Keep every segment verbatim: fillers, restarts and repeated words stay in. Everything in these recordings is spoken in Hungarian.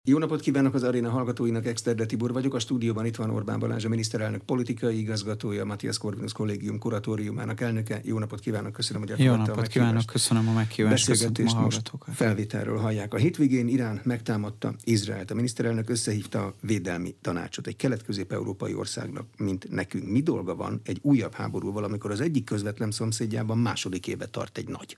Jó napot kívánok az Aréna hallgatóinak, Exterde Tibor vagyok. A stúdióban itt van Orbán Balázs, a miniszterelnök politikai igazgatója, Matthias Corvinus Kollégium kuratóriumának elnöke. Jó napot kívánok, köszönöm, hogy elfogadta a meghívást. Jó napot kívánok, köszönöm a meghívást. Beszélgetést most felvételről hallják. A hétvégén Irán megtámadta Izraelt. A miniszterelnök összehívta a védelmi tanácsot. Egy kelet-közép-európai országnak, mint nekünk, mi dolga van egy újabb háborúval, amikor az egyik közvetlen szomszédjában második éve tart egy nagy?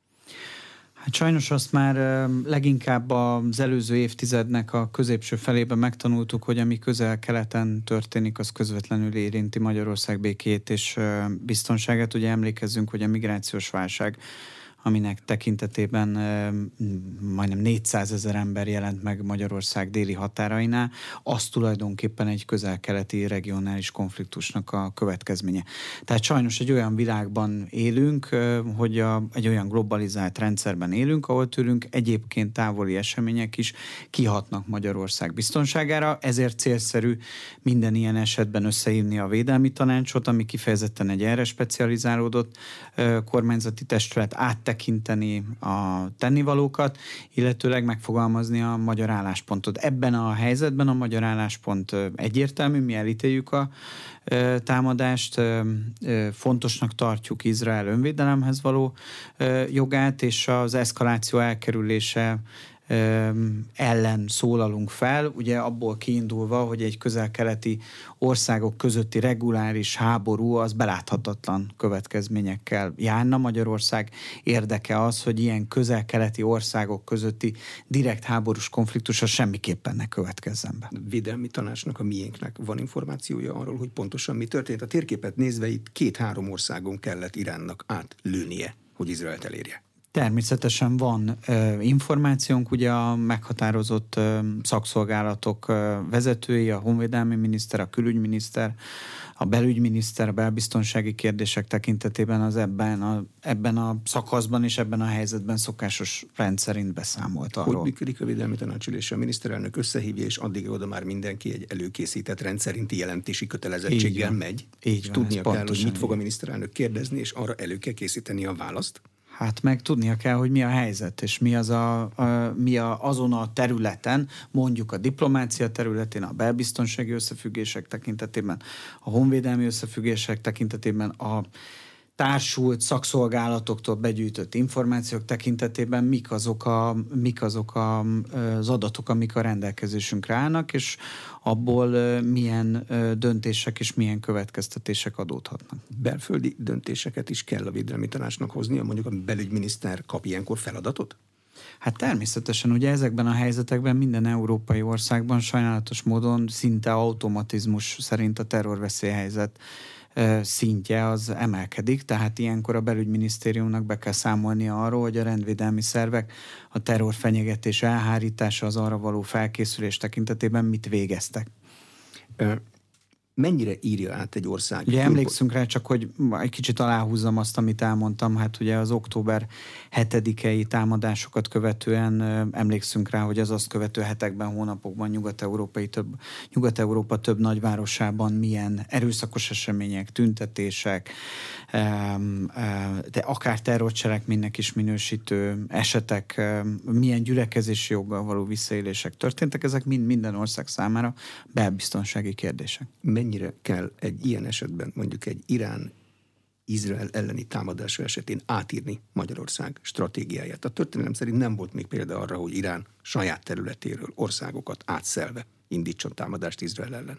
Hát sajnos azt már leginkább az előző évtizednek a középső felében megtanultuk, hogy ami közel-keleten történik, az közvetlenül érinti Magyarország békéjét és biztonságát. Ugye emlékezzünk, hogy a migrációs válság, aminek tekintetében majdnem négyszázezer ember jelent meg Magyarország déli határainál, az tulajdonképpen egy közel-keleti regionális konfliktusnak a következménye. Tehát sajnos egy olyan világban élünk, hogy a, egy olyan globalizált rendszerben élünk, ahol tőlünk egyébként távoli események is kihatnak Magyarország biztonságára, ezért célszerű minden ilyen esetben összehívni a védelmi tanácsot, ami kifejezetten egy erre specializálódott kormányzati testület, áttekinteni a tennivalókat, illetőleg megfogalmazni a magyar álláspontot. Ebben a helyzetben a magyar álláspont egyértelmű, mi elítéljük a támadást, fontosnak tartjuk Izrael önvédelemhez való jogát, és az eszkaláció elkerülése ellen szólalunk fel, ugye abból kiindulva, hogy egy közel-keleti országok közötti reguláris háború az beláthatatlan következményekkel járna. Magyarország érdeke az, hogy ilyen közel-keleti országok közötti direkt háborús konfliktusra semmiképpen ne következzen be. Védelmi tanácsnak, a miénknek van információja arról, hogy pontosan mi történt? A térképet nézve itt két-három országon kellett Iránnak átlőnie, hogy Izraelt elérje. Természetesen van ö, információnk, ugye a meghatározott ö, szakszolgálatok ö, vezetői, a honvédelmi miniszter, a külügyminiszter, a belügyminiszter, a belbiztonsági kérdések tekintetében az ebben a, ebben a szakaszban és ebben a helyzetben szokásos rendszerint beszámolt arról. Hogy működik a védelmi tanácsülése? A miniszterelnök összehívja, és addig oda már mindenki egy előkészített rendszerinti jelentési kötelezettséggel megy. Így van, tudnia kell, hogy mit fog a miniszterelnök kérdezni, és arra elő kell készíteni a választ. Hát meg tudnia kell, hogy mi a helyzet, és mi az a, a, mi a, azon a területen, mondjuk a diplomácia területén, a belbiztonsági összefüggések tekintetében, a honvédelmi összefüggések tekintetében, a társult szakszolgálatoktól begyűjtött információk tekintetében mik azok, a, mik azok a, az adatok, amik a rendelkezésünkre állnak, és abból milyen döntések és milyen következtetések adódhatnak. Belföldi döntéseket is kell a védelmi tanácsnak hoznia, mondjuk a belügyminiszter kap ilyenkor feladatot? Hát természetesen ugye ezekben a helyzetekben minden európai országban sajnálatos módon szinte automatizmus szerint a terrorveszélyhelyzet szintje az emelkedik, tehát ilyenkor a belügyminisztériumnak be kell számolnia arról, hogy a rendvédelmi szervek a terrorfenyegetés elhárítása, az arra való felkészülés tekintetében mit végeztek. Mennyire írja át egy ország? Ugye emlékszünk rá, csak hogy egy kicsit aláhúzzam azt, amit elmondtam, hát ugye az október hetedikei támadásokat követően emlékszünk rá, hogy az azt követő hetekben, hónapokban Nyugat-Európai több, Nyugat-Európa több nagyvárosában milyen erőszakos események, tüntetések, de akár terrorcselekménynek is minősítő esetek, milyen gyülekezési joggal való visszaélések történtek, ezek mind minden ország számára belbiztonsági kérdések. Mennyire kell egy ilyen esetben, mondjuk egy Irán-Izrael elleni támadása esetén átírni Magyarország stratégiáját? A történelem szerint nem volt még példa arra, hogy Irán saját területéről országokat átszelve indítson támadást Izrael ellen.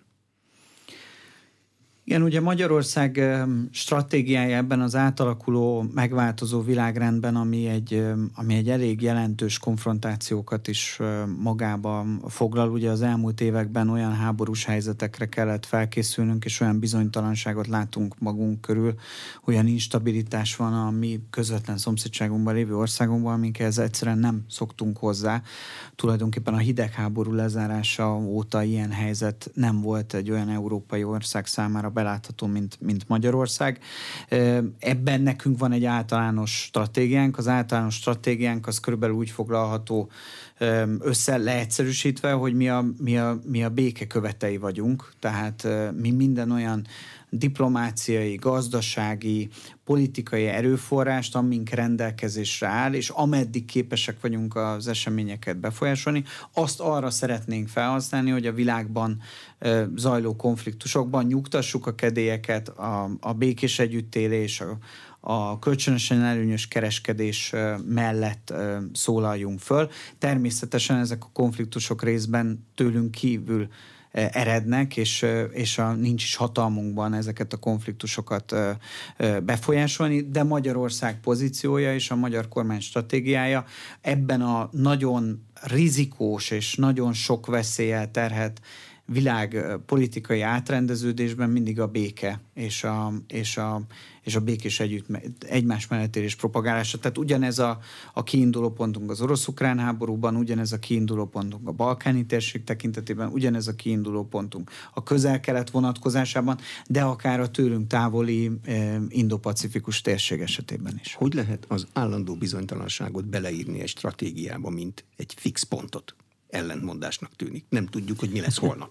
Igen, ugye Magyarország stratégiája ebben az átalakuló, megváltozó világrendben, ami egy, ami egy elég jelentős konfrontációkat is magába foglal. Ugye az elmúlt években olyan háborús helyzetekre kellett felkészülnünk, és olyan bizonytalanságot látunk magunk körül, olyan instabilitás van a mi közvetlen szomszédságunkban lévő országunkban, amikhez egyszerűen nem szoktunk hozzá. Tulajdonképpen a hidegháború lezárása óta ilyen helyzet nem volt egy olyan európai ország számára belátható, mint, mint Magyarország. Ebben nekünk van egy általános stratégiánk. Az általános stratégiánk az körülbelül úgy foglalható össze leegyszerűsítve, hogy mi a, mi a, mi a béke követei vagyunk. Tehát mi minden olyan diplomáciai, gazdasági, politikai erőforrást, amink rendelkezésre áll, és ameddig képesek vagyunk az eseményeket befolyásolni, azt arra szeretnénk felhasználni, hogy a világban e, zajló konfliktusokban nyugtassuk a kedélyeket, a, a békés együttélés, a, a kölcsönösen előnyös kereskedés mellett szólaljunk föl. Természetesen ezek a konfliktusok részben tőlünk kívül erednek, és, és a, nincs is hatalmunkban ezeket a konfliktusokat befolyásolni, de Magyarország pozíciója és a magyar kormány stratégiája ebben a nagyon rizikós és nagyon sok veszéllyel terhelt világpolitikai átrendeződésben mindig a béke és a, és a, és a békés együtt, egymás mellett élés propagálása. Tehát ugyanez a, a kiinduló pontunk az orosz-ukrán háborúban, ugyanez a kiinduló pontunk a balkáni térség tekintetében, ugyanez a kiinduló pontunk a közel-kelet vonatkozásában, de akár a tőlünk távoli eh, indo-pacifikus térség esetében is. Hogy lehet az állandó bizonytalanságot beleírni egy stratégiába, mint egy fix pontot? Ellentmondásnak tűnik. Nem tudjuk, hogy mi lesz holnap.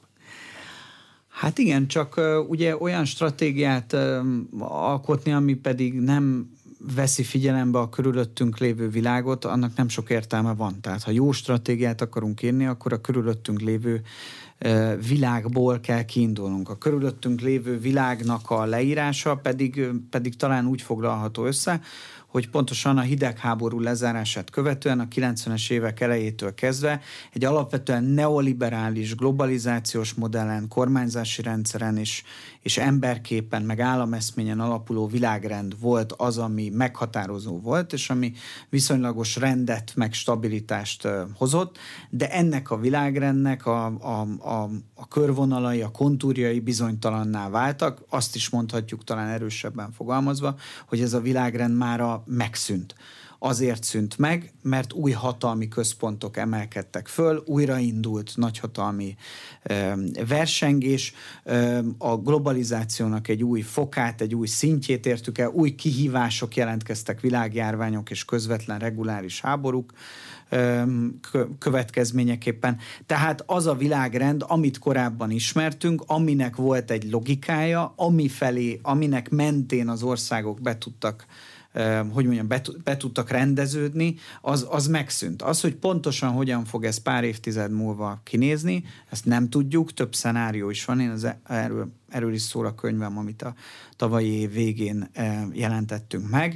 Hát igen, csak uh, ugye olyan stratégiát uh, alkotni, ami pedig nem veszi figyelembe a körülöttünk lévő világot, annak nem sok értelme van. Tehát ha jó stratégiát akarunk írni, akkor a körülöttünk lévő uh, világból kell kiindulnunk. A körülöttünk lévő világnak a leírása pedig, pedig talán úgy foglalható össze, hogy pontosan a hidegháború lezárását követően a kilencvenes évek elejétől kezdve egy alapvetően neoliberális, globalizációs modellen, kormányzási rendszeren és, és emberképen, meg állameszményen alapuló világrend volt az, ami meghatározó volt, és ami viszonylagos rendet, meg stabilitást hozott, de ennek a világrendnek a, a, a, a körvonalai, a kontúrjai bizonytalanná váltak, azt is mondhatjuk talán erősebben fogalmazva, hogy ez a világrend mára megszűnt. Azért szűnt meg, mert új hatalmi központok emelkedtek föl, újraindult nagyhatalmi ö, versengés, ö, a globalizációnak egy új fokát, egy új szintjét értük el, új kihívások jelentkeztek, világjárványok és közvetlen reguláris háborúk ö, következményeképpen. Tehát az a világrend, amit korábban ismertünk, aminek volt egy logikája, ami felé, aminek mentén az országok be tudtak hogy mondjam, be, be tudtak rendeződni, az, az megszűnt. Az, hogy pontosan hogyan fog ez pár évtized múlva kinézni, ezt nem tudjuk, több szenárió is van, én az erről, erről is szól a könyvem, amit a tavalyi év végén jelentettünk meg.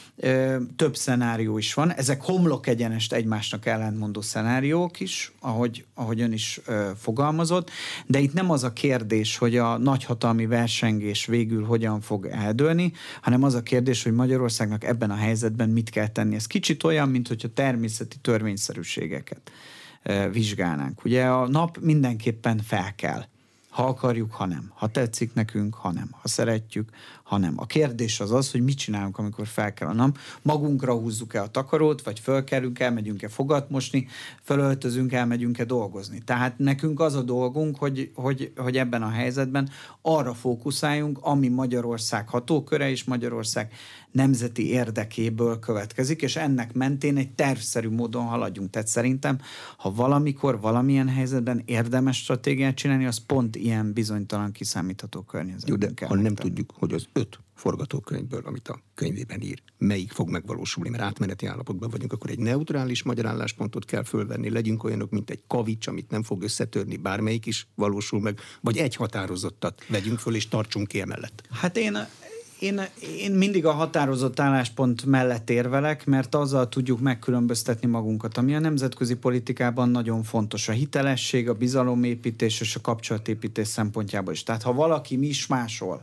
Több szenárió is van, ezek homlok egyenest egymásnak ellentmondó szenáriók is, ahogy, ahogy ön is ö, fogalmazott, de itt nem az a kérdés, hogy a nagyhatalmi versengés végül hogyan fog eldőlni, hanem az a kérdés, hogy Magyarországnak ebben a helyzetben mit kell tenni. Ez kicsit olyan, mint hogyha természeti törvényszerűségeket ö, vizsgálnánk. Ugye a nap mindenképpen fel kell. Ha akarjuk, ha nem. Ha tetszik nekünk, ha nem. Ha szeretjük, ha nem. A kérdés az az, hogy mit csinálunk, amikor fel kell a nap. Magunkra húzzuk-e a takarót, vagy fölkelünk, elmegyünk-e fogat mosni, fölöltözünk, elmegyünk-e dolgozni. Tehát nekünk az a dolgunk, hogy, hogy, hogy ebben a helyzetben arra fókuszáljunk, ami Magyarország hatóköre és Magyarország nemzeti érdekéből következik, és ennek mentén egy tervszerű módon haladjunk. Tehát szerintem, ha valamikor, valamilyen helyzetben érdemes stratégiát csinálni, az pont ilyen bizonytalan, kiszámítható környezetben. Jó, de ha nem tudjuk, hogy az öt forgatókönyvből, amit a könyvében ír, melyik fog megvalósulni, mert átmeneti állapotban vagyunk, akkor egy neutrális magyar álláspontot kell fölvenni, legyünk olyanok, mint egy kavics, amit nem fog összetörni, bármelyik is valósul meg, vagy egy határozottat vegyünk föl, és tartsunk ki emellett. Hát én... Én, én mindig a határozott álláspont mellett érvelek, mert azzal tudjuk megkülönböztetni magunkat, ami a nemzetközi politikában nagyon fontos. A hitelesség, a bizalomépítés és a kapcsolatépítés szempontjából is. Tehát ha valaki mismásol,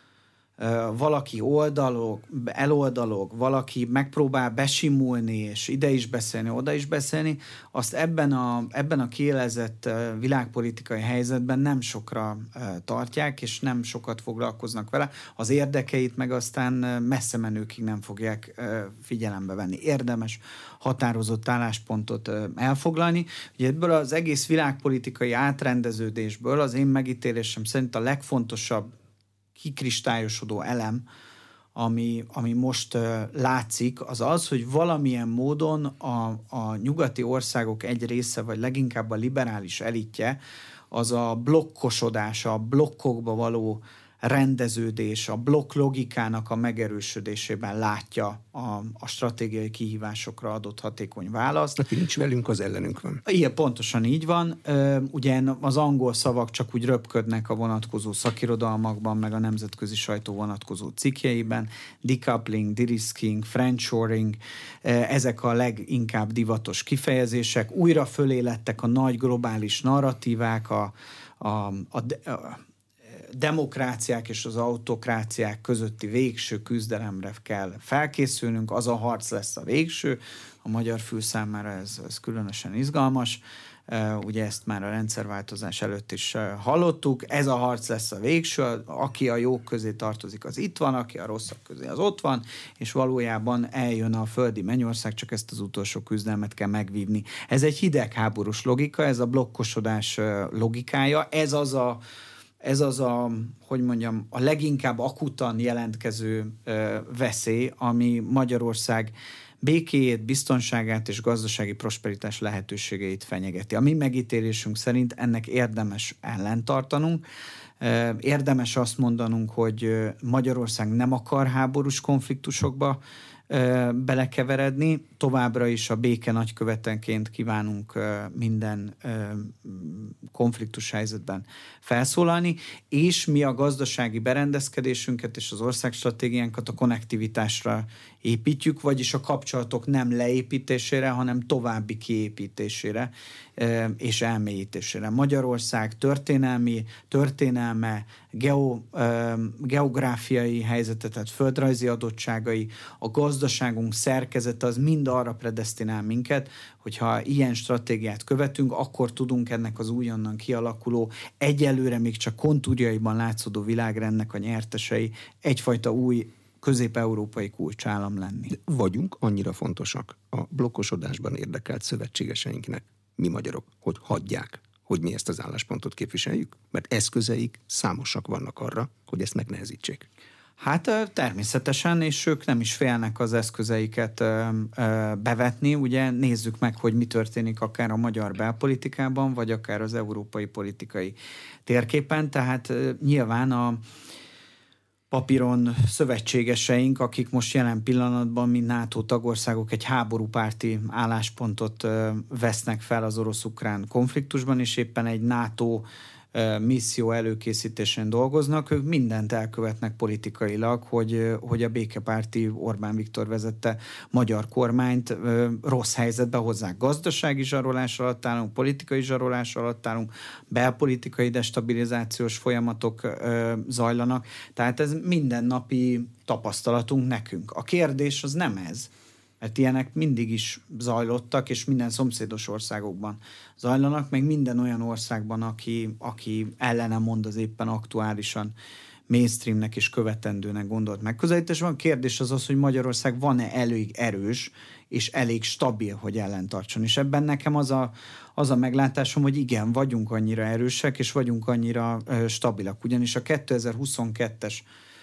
valaki oldalog, eloldalog, valaki megpróbál besimulni, és ide is beszélni, oda is beszélni, azt ebben a, ebben a kiélezett világpolitikai helyzetben nem sokra tartják, és nem sokat foglalkoznak vele. Az érdekeit meg aztán messze menőkig nem fogják figyelembe venni. Érdemes határozott álláspontot elfoglalni. Ugye ebből az egész világpolitikai átrendeződésből az én megítélésem szerint a legfontosabb kikristályosodó elem, ami, ami most uh, látszik, az az, hogy valamilyen módon a, a nyugati országok egy része, vagy leginkább a liberális elitje, az a blokkosodása, a blokkokba való rendeződés, a blokk logikának a megerősödésében látja a, a stratégiai kihívásokra adott hatékony választ. Aki nincs velünk, az ellenünk van. Igen, pontosan így van. Ugye az angol szavak csak úgy röpködnek a vonatkozó szakirodalmakban, meg a nemzetközi sajtó vonatkozó cikkjeiben. Decoupling, de-risking, friendshoring, ezek a leginkább divatos kifejezések. Újra fölé lettek a nagy globális narratívák, a, a, a, a demokráciák és az autokráciák közötti végső küzdelemre kell felkészülnünk, az a harc lesz a végső, a magyar fül számára ez, ez különösen izgalmas, uh, ugye ezt már a rendszerváltozás előtt is uh, hallottuk, ez a harc lesz a végső, aki a jók közé tartozik, az itt van, aki a rosszak közé, az ott van, és valójában eljön a földi mennyország, csak ezt az utolsó küzdelmet kell megvívni. Ez egy hidegháborús logika, ez a blokkosodás uh, logikája, ez az a Ez az a, hogy mondjam, a leginkább akutan jelentkező ö, veszély, ami Magyarország békéjét, biztonságát és gazdasági prosperitás lehetőségeit fenyegeti. A mi megítélésünk szerint ennek érdemes ellentartanunk. Ö, érdemes azt mondanunk, hogy Magyarország nem akar háborús konfliktusokba ö, belekeveredni. Továbbra is a béke nagykövetenként kívánunk ö, minden ö, konfliktus helyzetben felszólalni, és mi a gazdasági berendezkedésünket és az országstratégiánkat a konnektivitásra építjük, vagyis a kapcsolatok nem leépítésére, hanem további kiépítésére és elmélyítésére. Magyarország történelmi, történelme, geo, geográfiai helyzete, tehát földrajzi adottságai, a gazdaságunk szerkezete az mind arra predesztinál minket, hogyha ilyen stratégiát követünk, akkor tudunk ennek az újonnan kialakuló, egyelőre még csak kontúrjaiban látszódó világrendnek a nyertesei egyfajta új közép-európai kulcsállam lenni. De vagyunk annyira fontosak a blokkosodásban érdekelt szövetségeseinknek, mi magyarok, hogy hagyják, hogy mi ezt az álláspontot képviseljük? Mert eszközeik számosak vannak arra, hogy ezt megnehezítsék. Hát természetesen, és ők nem is félnek az eszközeiket bevetni. Ugye nézzük meg, hogy mi történik akár a magyar belpolitikában, vagy akár az európai politikai térképen. Tehát nyilván a papíron szövetségeseink, akik most jelen pillanatban, mint NATO tagországok egy háborúpárti álláspontot vesznek fel az orosz-ukrán konfliktusban, és éppen egy NATO misszió előkészítésén dolgoznak, ők mindent elkövetnek politikailag, hogy, hogy a békepárti Orbán Viktor vezette magyar kormányt rossz helyzetbe hozzák. Gazdasági zsarolás alatt állunk, politikai zsarolás alatt állunk, belpolitikai destabilizációs folyamatok zajlanak, tehát ez mindennapi tapasztalatunk nekünk. A kérdés az nem ez, mert ilyenek mindig is zajlottak, és minden szomszédos országokban zajlanak, meg minden olyan országban, aki, aki ellene mond az éppen aktuálisan mainstreamnek és követendőnek gondolt megközelítés. Van kérdés az az, hogy Magyarország van-e elég erős és elég stabil, hogy ellentartson. És ebben nekem az a, az a meglátásom, hogy igen, vagyunk annyira erősek, és vagyunk annyira uh, stabilak. Ugyanis a kétezer-huszonkettes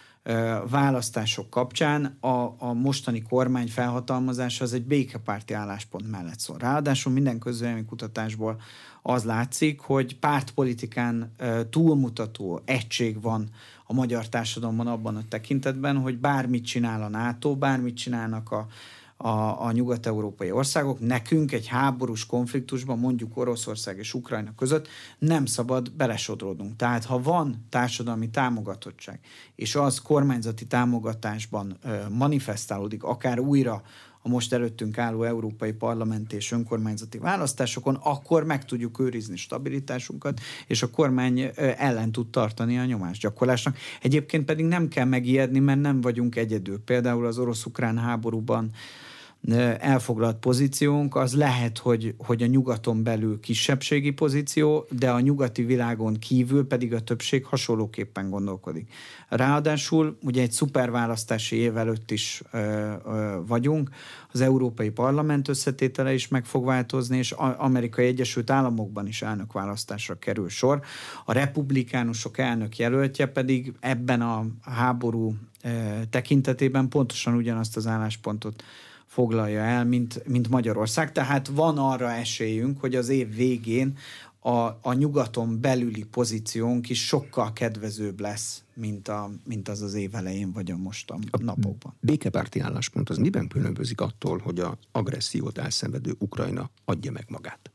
választások kapcsán a, a mostani kormány felhatalmazása az egy békepárti álláspont mellett szól. Ráadásul minden közvéleménykutatásból az látszik, hogy pártpolitikán túlmutató egység van a magyar társadalomban abban a tekintetben, hogy bármit csinál a NATO, bármit csinálnak a A, a nyugat-európai országok, nekünk egy háborús konfliktusban, mondjuk Oroszország és Ukrajna között nem szabad belesodródnunk. Tehát ha van társadalmi támogatottság, és az kormányzati támogatásban ö, manifestálódik, akár újra a most előttünk álló európai parlamenti és önkormányzati választásokon, akkor meg tudjuk őrizni stabilitásunkat, és a kormány ellen tud tartani a nyomásgyakorlásnak. Egyébként pedig nem kell megijedni, mert nem vagyunk egyedül. Például az orosz-ukrán háborúban elfoglalt pozíciónk, az lehet, hogy, hogy a nyugaton belül kisebbségi pozíció, de a nyugati világon kívül pedig a többség hasonlóképpen gondolkodik. Ráadásul ugye egy szuperválasztási év előtt is ö, ö, vagyunk, az Európai Parlament összetétele is meg fog változni, és az Amerikai Egyesült Államokban is elnökválasztásra kerül sor. A republikánusok elnök jelöltje pedig ebben a háború ö, tekintetében pontosan ugyanazt az álláspontot foglalja el, mint, mint Magyarország. Tehát van arra esélyünk, hogy az év végén a, a nyugaton belüli pozíciónk is sokkal kedvezőbb lesz, mint, a, mint az az év elején, vagy a most a, a napokban. Békepárti álláspont az miben különbözik attól, hogy az agressziót elszenvedő Ukrajna adja meg magát?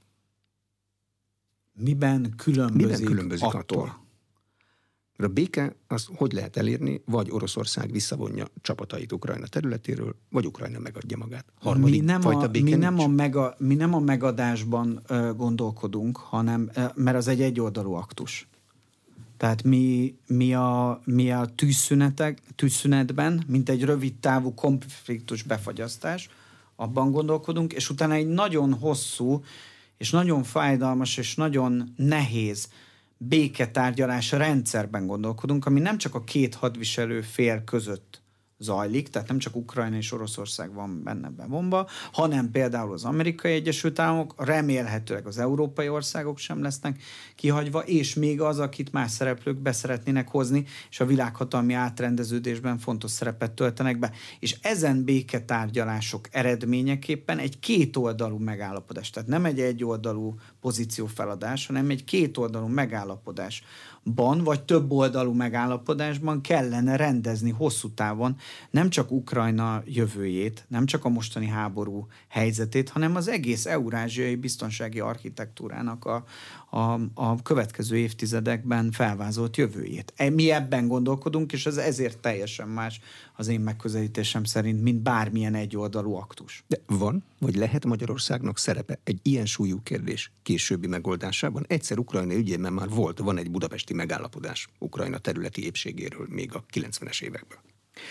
Miben különbözik, miben különbözik attól? attól? A béke az hogy lehet elérni, vagy Oroszország visszavonja csapatait Ukrajna területéről, vagy Ukrajna megadja magát. Mi nem, a, mi, nem a mega, mi nem a megadásban uh, gondolkodunk, hanem, uh, mert az egy egyoldalú aktus. Tehát mi, mi a, mi a tűzszünetek, tűzszünetben, mint egy rövid távú konfliktus befagyasztás, abban gondolkodunk, és utána egy nagyon hosszú, és nagyon fájdalmas, és nagyon nehéz béketárgyalás rendszerben gondolkodunk, ami nem csak a két hadviselő fél között zajlik, tehát nem csak Ukrajna és Oroszország van benne bevonva, hanem például az Amerikai Egyesült Államok, remélhetőleg az európai országok sem lesznek kihagyva, és még az, akit más szereplők beszeretnének hozni, és a világhatalmi átrendeződésben fontos szerepet töltenek be. És ezen béketárgyalások eredményeképpen egy kétoldalú megállapodás, tehát nem egy egyoldalú pozíciófeladás, hanem egy kétoldalú megállapodásban, vagy több oldalú megállapodásban kellene rendezni hosszú távon nem csak Ukrajna jövőjét, nem csak a mostani háború helyzetét, hanem az egész eurázsiai biztonsági architektúrának a, a, a következő évtizedekben felvázolt jövőjét. Mi ebben gondolkodunk, és ez ezért teljesen más az én megközelítésem szerint, mint bármilyen egyoldalú aktus. De van, vagy lehet Magyarországnak szerepe egy ilyen súlyú kérdés későbbi megoldásában? Egyszer Ukrajna ügyében már volt, van egy budapesti megállapodás Ukrajna területi épségéről még a kilencvenes években.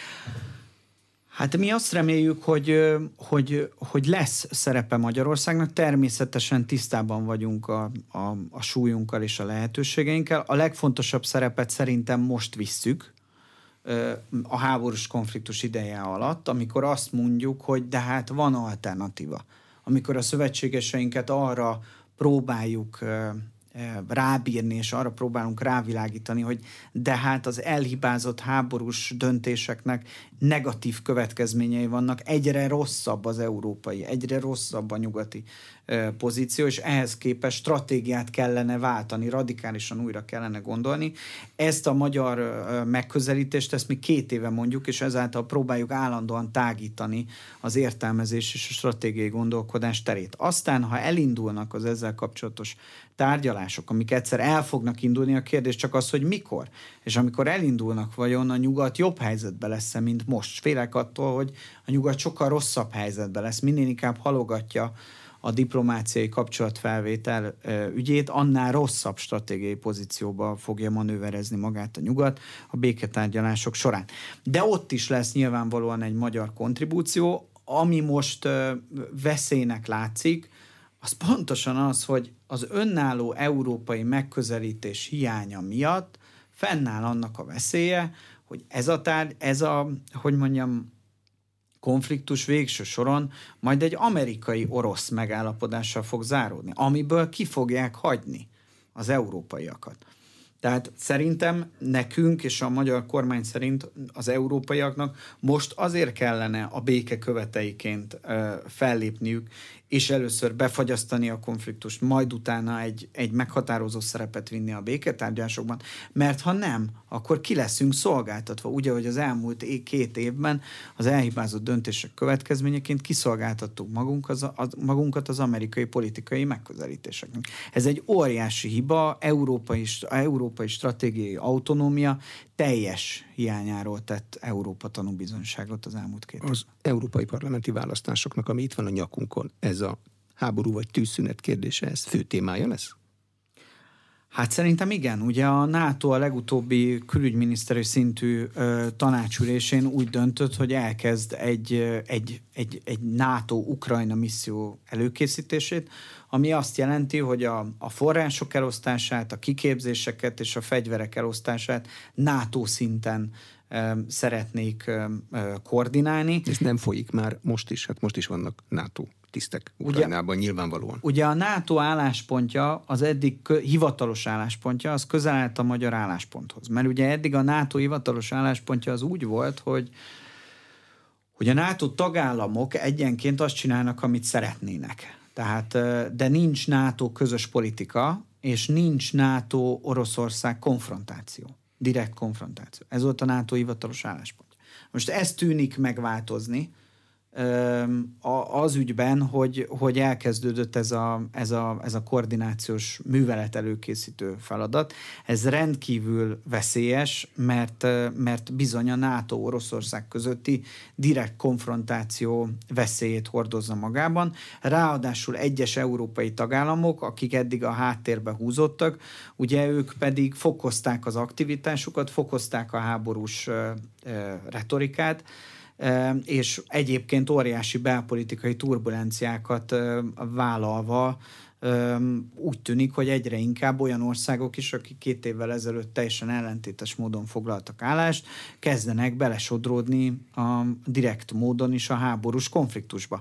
Hát mi azt reméljük, hogy, hogy, hogy lesz szerepe Magyarországnak, természetesen tisztában vagyunk a, a, a súlyunkkal és a lehetőségeinkkel. A legfontosabb szerepet szerintem most visszük a háborús konfliktus ideje alatt, amikor azt mondjuk, hogy de hát van alternatíva. Amikor a szövetségeseinket arra próbáljuk rábírni, és arra próbálunk rávilágítani, hogy de hát az elhibázott háborús döntéseknek negatív következményei vannak, egyre rosszabb az európai, egyre rosszabb a nyugati e, pozíció, és ehhez képest stratégiát kellene váltani, radikálisan újra kellene gondolni. Ezt a magyar e, megközelítést, ezt mi két éve mondjuk, és ezáltal próbáljuk állandóan tágítani az értelmezés és a stratégiai gondolkodás terét. Aztán, ha elindulnak az ezzel kapcsolatos tárgyalások, amik egyszer el fognak indulni, a kérdés csak az, hogy mikor. És amikor elindulnak, vajon a nyugat jobb helyzetben lesz, mint most. Félek attól, hogy a nyugat sokkal rosszabb helyzetben lesz, minél inkább halogatja a diplomáciai kapcsolatfelvétel ügyét, annál rosszabb stratégiai pozícióba fogja manőverezni magát a nyugat a béketárgyalások során. De ott is lesz nyilvánvalóan egy magyar kontribúció, ami most veszélynek látszik, az pontosan az, hogy az önálló európai megközelítés hiánya miatt fennáll annak a veszélye, hogy ez a tárgy, ez a, hogy mondjam, konfliktus végső soron majd egy amerikai-orosz megállapodással fog záródni, amiből ki fogják hagyni az európaiakat. Tehát szerintem nekünk és a magyar kormány szerint az európaiaknak most azért kellene a béke követeiként uh, fellépniük, és először befagyasztani a konfliktust, majd utána egy, egy meghatározó szerepet vinni a béketárgyalásokban, mert ha nem, akkor ki leszünk szolgáltatva, ugye, hogy az elmúlt é- két évben az elhibázott döntések következményeként kiszolgáltattuk magunk az, az, magunkat az amerikai politikai megközelítéseknek. Ez egy óriási hiba, európai, európai stratégiai autonómia teljes hiányáról tett Európa tanúbizonyságot az elmúlt két évben. Az európai parlamenti választásoknak, ami itt van a nyakunkon, ez a háború vagy tűzszünet kérdése, ez fő témája lesz? Hát szerintem igen. Ugye a NATO a legutóbbi külügyminiszteri szintű ö, tanácsülésén úgy döntött, hogy elkezd egy, egy, egy, egy NATO-Ukrajna misszió előkészítését, ami azt jelenti, hogy a, a források elosztását, a kiképzéseket és a fegyverek elosztását NATO szinten ö, szeretnék ö, ö, koordinálni. Ez nem folyik már most is, hát most is vannak NATO tisztek Ukrajnában ugye, nyilvánvalóan. Ugye a NATO álláspontja, az eddig kö, hivatalos álláspontja, az közel állt a magyar állásponthoz. Mert ugye eddig a NATO hivatalos álláspontja az úgy volt, hogy, hogy a NATO tagállamok egyenként azt csinálnak, amit szeretnének. Tehát, de nincs NATO közös politika, és nincs NATO-Oroszország konfrontáció, direkt konfrontáció. Ez volt a NATO hivatalos álláspont. Most ez tűnik megváltozni az ügyben, hogy, hogy elkezdődött ez a, ez, a, ez a koordinációs művelet előkészítő feladat. Ez rendkívül veszélyes, mert, mert bizony a NATO-Oroszország közötti direkt konfrontáció veszélyét hordozza magában. Ráadásul egyes európai tagállamok, akik eddig a háttérbe húzottak, ugye ők pedig fokozták az aktivitásukat, fokozták a háborús retorikát, és egyébként óriási belpolitikai turbulenciákat vállalva úgy tűnik, hogy egyre inkább olyan országok is, akik két évvel ezelőtt teljesen ellentétes módon foglaltak állást, kezdenek belesodródni a direkt módon is a háborús konfliktusba.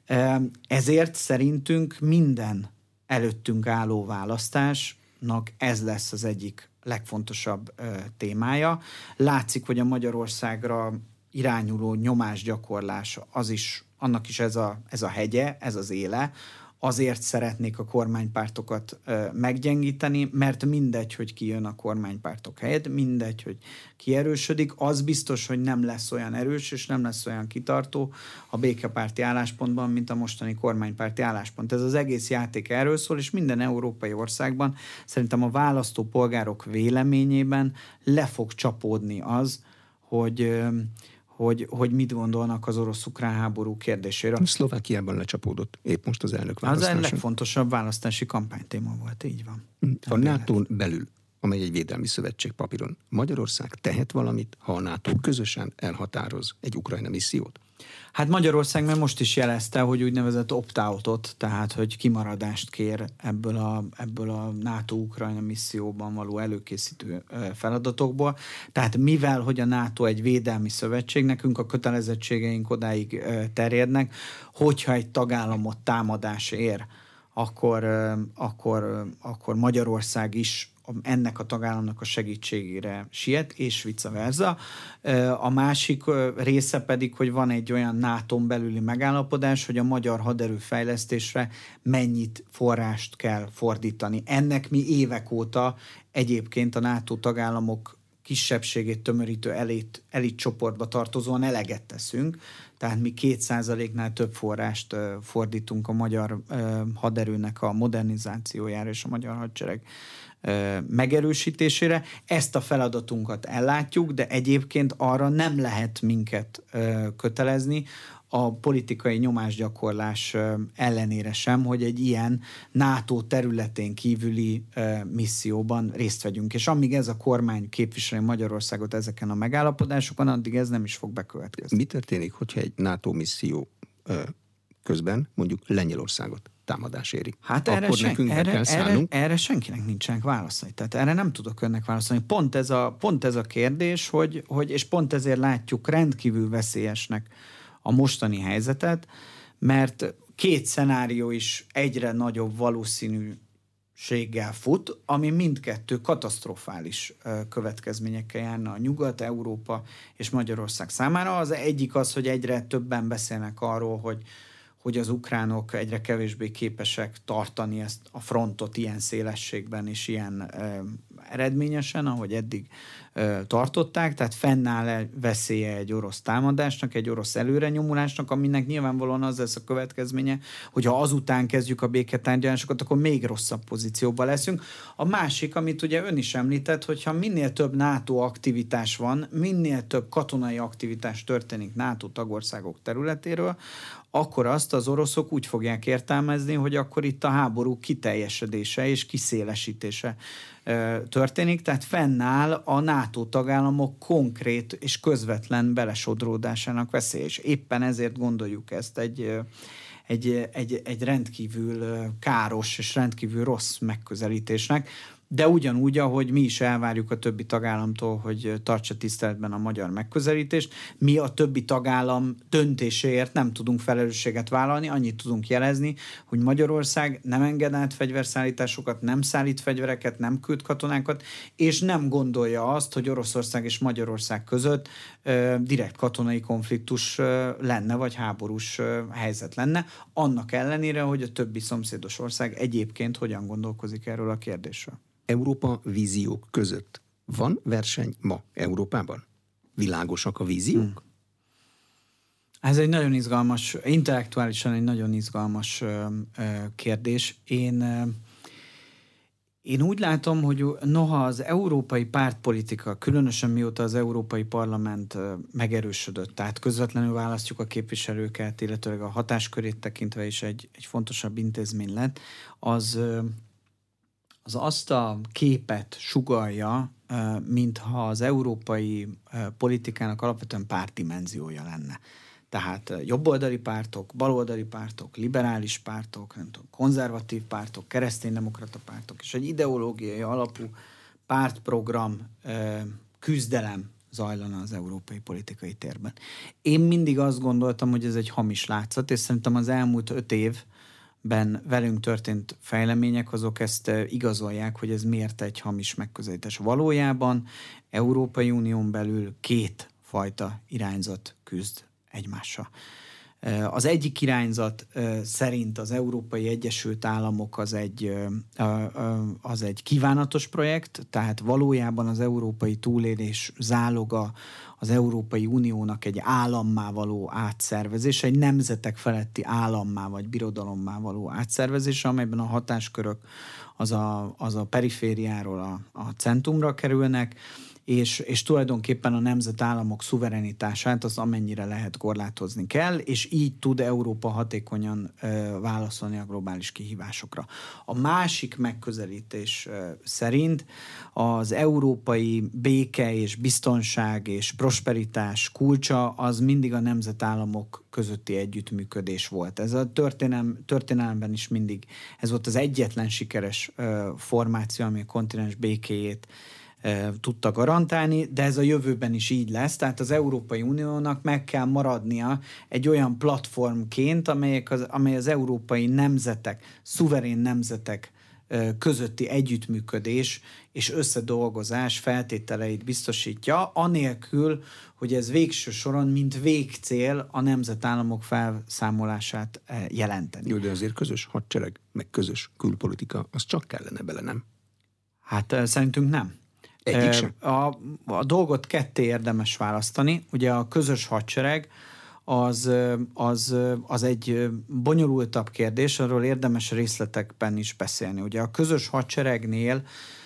Ezért szerintünk minden előttünk álló választásnak ez lesz az egyik legfontosabb témája. Látszik, hogy a Magyarországra irányuló nyomásgyakorlás, az is, annak is ez a, ez a hegye, ez az éle. Azért szeretnék a kormánypártokat ö, meggyengíteni, mert mindegy, hogy ki jön a kormánypártok helyett, mindegy, hogy ki erősödik, az biztos, hogy nem lesz olyan erős, és nem lesz olyan kitartó a békepárti álláspontban, mint a mostani kormánypárti álláspont. Ez az egész játék erről szól, és minden európai országban szerintem a választópolgárok véleményében le fog csapódni az, hogy... Ö, Hogy, hogy mit gondolnak az orosz-ukrán háború kérdéséről. Szlovákiában lecsapódott épp most az elnök választáson. Az a legfontosabb választási kampánytéma volt, így van. A nátón belül, amely egy védelmi szövetség papíron, Magyarország tehet valamit, ha a NATO közösen elhatároz egy Ukrajna missziót? Hát Magyarország már most is jelezte, hogy úgynevezett opt-outot, tehát hogy kimaradást kér ebből a, ebből a NATO-Ukrajna misszióban való előkészítő feladatokból. Tehát mivel, hogy a NATO egy védelmi szövetség, nekünk a kötelezettségeink odáig terjednek, hogyha egy tagállamot támadás ér, akkor, akkor, akkor Magyarország is ennek a tagállamnak a segítségére siet, és vice versa. A másik része pedig, hogy van egy olyan nátón belüli megállapodás, hogy a magyar haderőfejlesztésre mennyit forrást kell fordítani. Ennek mi évek óta egyébként a NATO tagállamok kisebbségét tömörítő elit, elit csoportba tartozóan eleget teszünk, tehát mi két százaléknál több forrást fordítunk a magyar haderőnek a modernizációjára és a magyar hadsereg megerősítésére. Ezt a feladatunkat ellátjuk, de egyébként arra nem lehet minket kötelezni a politikai nyomásgyakorlás ellenére sem, hogy egy ilyen NATO területén kívüli misszióban részt vegyünk. És amíg ez a kormány képviseli Magyarországot ezeken a megállapodásokon, addig ez nem is fog bekövetkezni. Mi történik, hogyha egy NATO misszió közben mondjuk Lengyelországot támadás éri? Hát erre, sen, erre, erre, erre senkinek nincsenek válaszai. Tehát erre nem tudok önnek válaszolni. Pont ez a, pont ez a kérdés, hogy, hogy, és pont ezért látjuk rendkívül veszélyesnek a mostani helyzetet, mert két szenárió is egyre nagyobb valószínűséggel fut, ami mindkettő katasztrofális következményekkel járna a Nyugat, Európa és Magyarország számára. Az egyik az, hogy egyre többen beszélnek arról, hogy hogy az ukránok egyre kevésbé képesek tartani ezt a frontot ilyen szélességben és ilyen ö, eredményesen, ahogy eddig ö, tartották, tehát fennáll veszélye egy orosz támadásnak, egy orosz előrenyomulásnak, aminek nyilvánvalóan az lesz a következménye, hogy ha azután kezdjük a béketárgyalásokat, akkor még rosszabb pozícióban leszünk. A másik, amit ugye ön is említett, hogyha minél több NATO aktivitás van, minél több katonai aktivitás történik NATO tagországok területéről, akkor azt az oroszok úgy fogják értelmezni, hogy akkor itt a háború kiteljesedése és kiszélesítése történik, tehát fennáll a NATO tagállamok konkrét és közvetlen belesodródásának veszélye, és éppen ezért gondoljuk ezt egy, egy, egy, egy rendkívül káros és rendkívül rossz megközelítésnek. de ugyanúgy, ahogy mi is elvárjuk a többi tagállamtól, hogy tartsa tiszteletben a magyar megközelítést, mi a többi tagállam döntéséért nem tudunk felelősséget vállalni, annyit tudunk jelezni, hogy Magyarország nem enged át fegyverszállításokat, nem szállít fegyvereket, nem küld katonákat, és nem gondolja azt, hogy Oroszország és Magyarország között ö, direkt katonai konfliktus ö, lenne, vagy háborús ö, helyzet lenne, annak ellenére, hogy a többi szomszédos ország egyébként hogyan gondolkozik erről a kérdésről. Európa víziók között van verseny ma Európában? Világosak a víziók? Hmm. Ez egy nagyon izgalmas, intellektuálisan egy nagyon izgalmas ö, ö, kérdés. Én, ö, én úgy látom, hogy noha az európai pártpolitika, különösen mióta az Európai Parlament ö, megerősödött, tehát közvetlenül választjuk a képviselőket, illetőleg a hatáskörét tekintve is egy, egy fontosabb intézmény lett, az... Ö, az azt a képet sugallja, mintha az európai politikának alapvetően pártdimenziója lenne. Tehát jobboldali pártok, baloldali pártok, liberális pártok, nem tudom, konzervatív pártok, kereszténydemokrata pártok, és egy ideológiai alapú pártprogram, küzdelem zajlana az európai politikai térben. Én mindig azt gondoltam, hogy ez egy hamis látszat, és szerintem az elmúlt öt év ben velünk történt fejlemények, azok ezt igazolják, hogy ez miért egy hamis megközelítés. Valójában Európai Unión belül két fajta irányzat küzd egymással. Az egyik irányzat szerint az Európai Egyesült Államok az egy, az egy kívánatos projekt, tehát valójában az európai túlélés záloga az Európai Uniónak egy állammá való átszervezés, egy nemzetek feletti állammá vagy birodalommá való átszervezés, amelyben a hatáskörök az a, az a perifériáról a, a centrumra kerülnek, és, és tulajdonképpen a nemzetállamok szuverenitását az amennyire lehet korlátozni kell, és így tud Európa hatékonyan ö, válaszolni a globális kihívásokra. A másik megközelítés ö, szerint az európai béke és biztonság és prosperitás kulcsa az mindig a nemzetállamok közötti együttműködés volt. Ez a történelem, történelemben is mindig, ez volt az egyetlen sikeres ö, formáció, ami a kontinens békéjét tudta garantálni, de ez a jövőben is így lesz, tehát az Európai Uniónak meg kell maradnia egy olyan platformként, amelyek az, amely az európai nemzetek, szuverén nemzetek közötti együttműködés és összedolgozás feltételeit biztosítja, anélkül, hogy ez végső soron, mint végcél a nemzetállamok felszámolását jelenteni. Jó, de azért közös hadsereg, meg közös külpolitika, az csak kellene bele, nem? Hát szerintünk nem. Egyik sem. A, a dolgot ketté érdemes választani. Ugye a közös hadsereg az, az, az egy bonyolultabb kérdés, arról érdemes részletekben is beszélni. Ugye a közös hadseregnél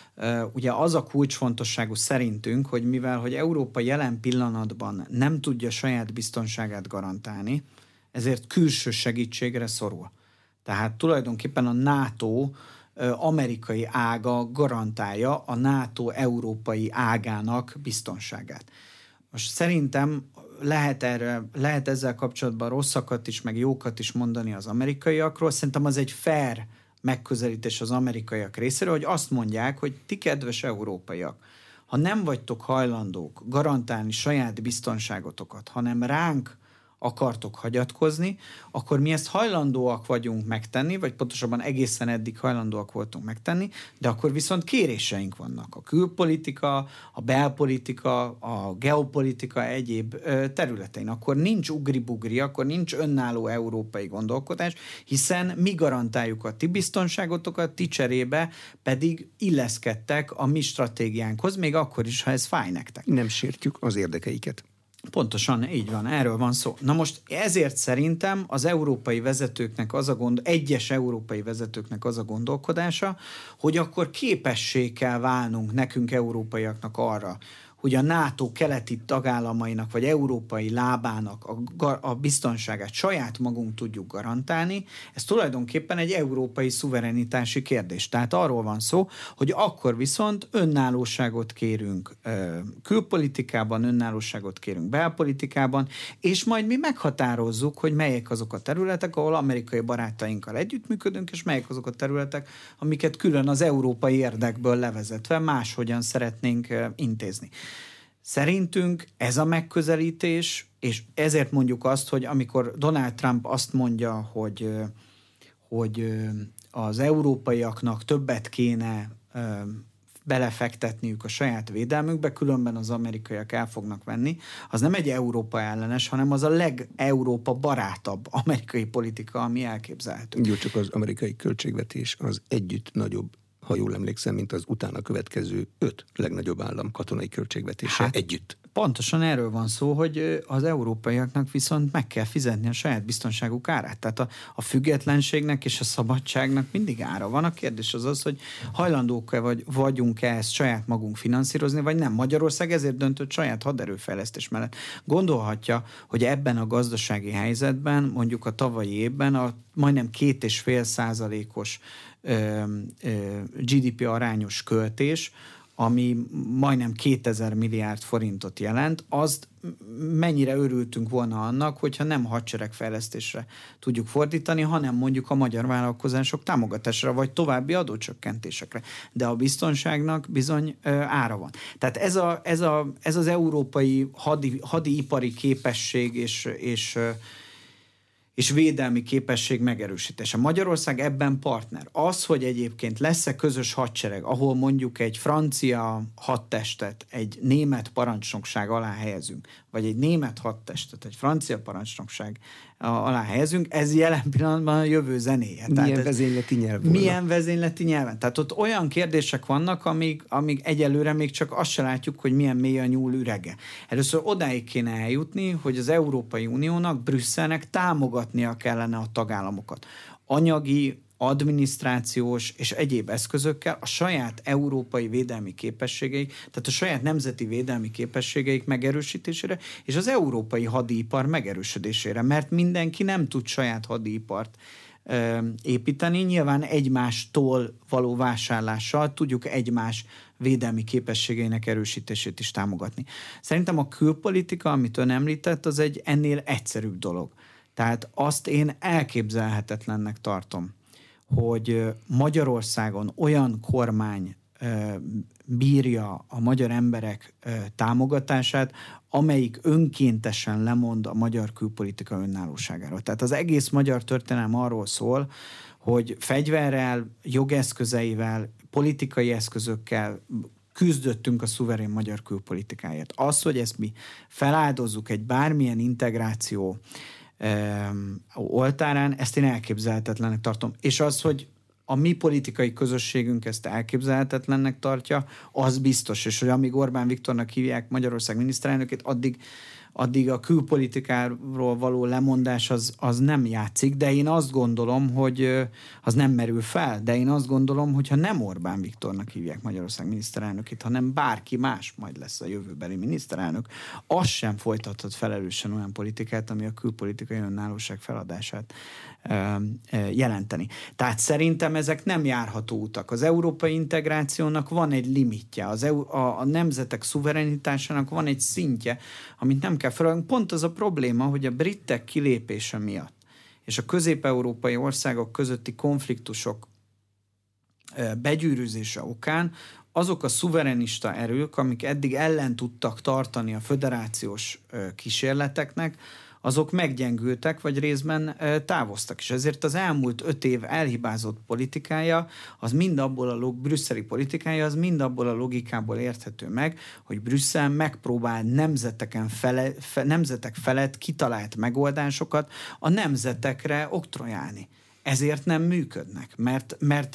ugye az a kulcsfontosságú szerintünk, hogy mivel hogy Európa jelen pillanatban nem tudja saját biztonságát garantálni, ezért külső segítségre szorul. Tehát tulajdonképpen a NATO amerikai ága garantálja a NATO európai ágának biztonságát. Most szerintem lehet, erre, lehet ezzel kapcsolatban rosszakat is, meg jókat is mondani az amerikaiakról. Szerintem az egy fair megközelítés az amerikaiak részéről, hogy azt mondják, hogy ti kedves európaiak, ha nem vagytok hajlandók garantálni saját biztonságotokat, hanem ránk akartok hagyatkozni, akkor mi ezt hajlandóak vagyunk megtenni, vagy pontosabban egészen eddig hajlandóak voltunk megtenni, de akkor viszont kéréseink vannak. A külpolitika, a belpolitika, a geopolitika egyéb területein. Akkor nincs ugri-bugri, akkor nincs önálló európai gondolkodás, hiszen mi garantáljuk a ti biztonságotokat, ti cserébe pedig illeszkedtek a mi stratégiánkhoz, még akkor is, ha ez fáj nektek. Nem sértjük az érdekeiket. Pontosan, így van, erről van szó. Na most ezért szerintem az európai vezetőknek az a gond, egyes európai vezetőknek az a gondolkodása, hogy akkor képessé kell válnunk nekünk európaiaknak arra, hogy a NATO keleti tagállamainak vagy európai lábának a, a biztonságát saját magunk tudjuk garantálni, ez tulajdonképpen egy európai szuverenitási kérdés. Tehát arról van szó, hogy akkor viszont önállóságot kérünk külpolitikában, önállóságot kérünk belpolitikában, és majd mi meghatározzuk, hogy melyek azok a területek, ahol amerikai barátainkkal együttműködünk, és melyek azok a területek, amiket külön az európai érdekből levezetve máshogyan szeretnénk intézni. Szerintünk ez a megközelítés, és ezért mondjuk azt, hogy amikor Donald Trump azt mondja, hogy, hogy az európaiaknak többet kéne belefektetniük a saját védelmükbe, különben az amerikaiak el fognak venni, az nem egy Európa ellenes, hanem az a leg-Európa barátabb amerikai politika, ami elképzelhető. Jó, csak az amerikai költségvetés az együtt nagyobb, ha jól emlékszem, mint az utána következő öt legnagyobb állam katonai költségvetése hát, együtt. Pontosan erről van szó, hogy az európaiaknak viszont meg kell fizetni a saját biztonságuk árát. Tehát a, a függetlenségnek és a szabadságnak mindig ára van. A kérdés az az, hogy hajlandók-e vagy vagyunk-e ezt saját magunk finanszírozni, vagy nem. Magyarország ezért döntött saját haderőfejlesztés mellett. Gondolhatja, hogy ebben a gazdasági helyzetben, mondjuk a tavalyi évben a majdnem két és fél százalékos gé dé pé arányos költés, ami majdnem kétezer milliárd forintot jelent, azt mennyire örültünk volna annak, hogyha nem hadseregfejlesztésre tudjuk fordítani, hanem mondjuk a magyar vállalkozások támogatásra, vagy további adócsökkentésekre. De a biztonságnak bizony ö, ára van. Tehát ez, a, ez, a, ez az európai hadi, hadiipari képesség és, és és védelmi képesség megerősítése. Magyarország ebben partner. Az, hogy egyébként lesz-e közös hadsereg, ahol mondjuk egy francia hadtestet egy német parancsnokság alá helyezünk, vagy egy német hadtestet egy francia parancsnokság alá helyezünk, ez jelen pillanatban a jövő zenéje. Milyen Tehát vezényleti nyelv volna? Milyen vezényleti nyelven? Tehát ott olyan kérdések vannak, amíg, amíg egyelőre még csak azt se látjuk, hogy milyen mély a nyúl ürege. Először odáig kéne eljutni, hogy az Európai Uniónak, Brüsszelnek támogatnia kellene a tagállamokat. Anyagi, adminisztrációs és egyéb eszközökkel a saját európai védelmi képességeik, tehát a saját nemzeti védelmi képességeik megerősítésére, és az európai hadipar megerősödésére, mert mindenki nem tud saját hadipart ö, építeni. Nyilván egymástól való vásárlással tudjuk egymás védelmi képességeinek erősítését is támogatni. Szerintem a külpolitika, amit ön említett, az egy ennél egyszerűbb dolog. Tehát azt én elképzelhetetlennek tartom, hogy Magyarországon olyan kormány bírja a magyar emberek támogatását, amelyik önkéntesen lemond a magyar külpolitika önállóságáról. Tehát az egész magyar történelem arról szól, hogy fegyverrel, jogeszközeivel, politikai eszközökkel küzdöttünk a szuverén magyar külpolitikáért. Az, hogy ezt mi feláldozzuk egy bármilyen integráció oltárán, ezt én elképzelhetetlennek tartom. És az, hogy a mi politikai közösségünk ezt elképzelhetetlennek tartja, az biztos, és hogy amíg Orbán Viktornak hívják Magyarország miniszterelnökét, addig, addig a külpolitikáról való lemondás az, az nem játszik, de én azt gondolom, hogy az nem merül fel, de én azt gondolom, hogyha nem Orbán Viktornak hívják Magyarország miniszterelnökét, hanem bárki más majd lesz a jövőbeli miniszterelnök, az sem folytathat felelősen olyan politikát, ami a külpolitikai önállóság feladását jelenteni. Tehát szerintem ezek nem járható utak. Az európai integrációnak van egy limitje, az EU, a, a nemzetek szuverenitásának van egy szintje, amit nem kell feladni. Pont az a probléma, hogy a britek kilépése miatt és a közép-európai országok közötti konfliktusok begyűrűzése okán azok a szuverenista erők, amik eddig ellen tudtak tartani a föderációs kísérleteknek, azok meggyengültek, vagy részben távoztak. És ezért az elmúlt öt év elhibázott politikája, az mind abból a log, brüsszeli politikája, az mind abból a logikából érthető meg, hogy Brüsszel megpróbál nemzeteken fele, fe, nemzetek felett kitalált megoldásokat a nemzetekre oktrojálni. Ezért nem működnek, mert, mert,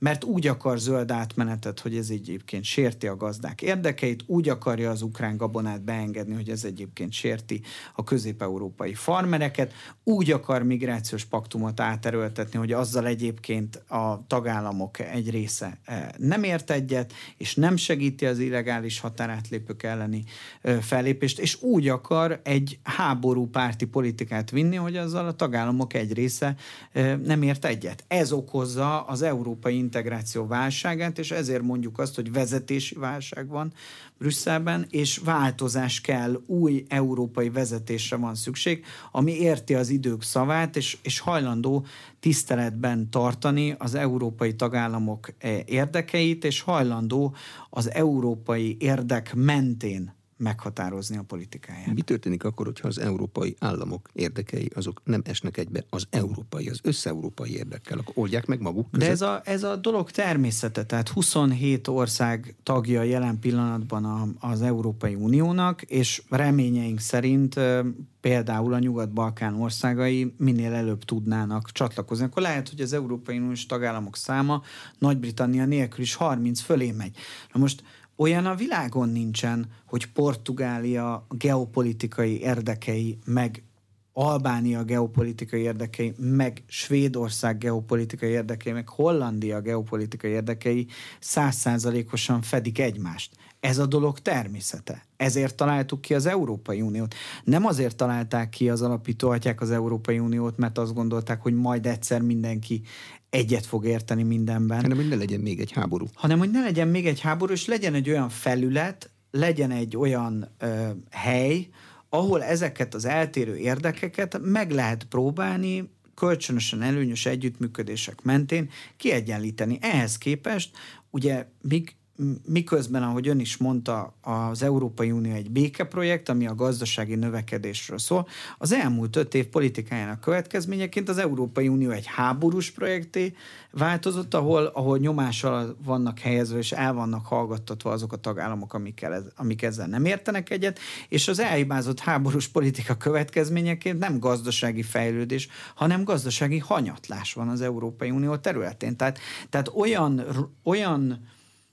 mert úgy akar zöld átmenetet, hogy ez egyébként sérti a gazdák érdekeit, úgy akarja az ukrán gabonát beengedni, hogy ez egyébként sérti a közép-európai farmereket, úgy akar migrációs paktumot áterőltetni, hogy azzal egyébként a tagállamok egy része nem ért egyet, és nem segíti az illegális határátlépők elleni fellépést, és úgy akar egy háború párti politikát vinni, hogy azzal a tagállamok egy része nem ért egyet. Ez okozza az európai integráció válságát, és ezért mondjuk azt, hogy vezetési válság van Brüsszelben, és változás kell, új európai vezetésre van szükség, ami érti az idők szavát, és, és hajlandó tiszteletben tartani az európai tagállamok érdekeit, és hajlandó az európai érdek mentén meghatározni a politikáját. Mi történik akkor, hogyha az európai államok érdekei azok nem esnek egybe az európai, az összeurópai érdekkel, akkor oldják meg maguk között? De ez a, ez a dolog természete, tehát huszonhét ország tagja jelen pillanatban a, az Európai Uniónak, és reményeink szerint például a Nyugat-Balkán országai minél előbb tudnának csatlakozni. Akkor lehet, hogy az Európai Uniós tagállamok száma Nagy-Britannia nélkül is harminc fölé megy. Na most olyan a világon nincsen, hogy Portugália geopolitikai érdekei, meg Albánia geopolitikai érdekei, meg Svédország geopolitikai érdekei, meg Hollandia geopolitikai érdekei száz százalékosan fedik egymást. Ez a dolog természete. Ezért találtuk ki az Európai Uniót. Nem azért találták ki az alapító atyák az Európai Uniót, mert azt gondolták, hogy majd egyszer mindenki egyet fog érteni mindenben. Hanem, hogy ne legyen még egy háború. Hanem, hogy ne legyen még egy háború, és legyen egy olyan felület, legyen egy olyan ö, hely, ahol ezeket az eltérő érdekeket meg lehet próbálni kölcsönösen előnyös együttműködések mentén kiegyenlíteni. Ehhez képest, ugye, míg miközben, ahogy ön is mondta, az Európai Unió egy békeprojekt, ami a gazdasági növekedésről szól, az elmúlt öt év politikájának következményeként az Európai Unió egy háborús projekté változott, ahol, ahol nyomás alatt vannak helyezve, és el vannak hallgattatva azok a tagállamok, amikkel, amik ezzel nem értenek egyet, és az elhibázott háborús politika következményeként nem gazdasági fejlődés, hanem gazdasági hanyatlás van az Európai Unió területén. Tehát, tehát olyan, olyan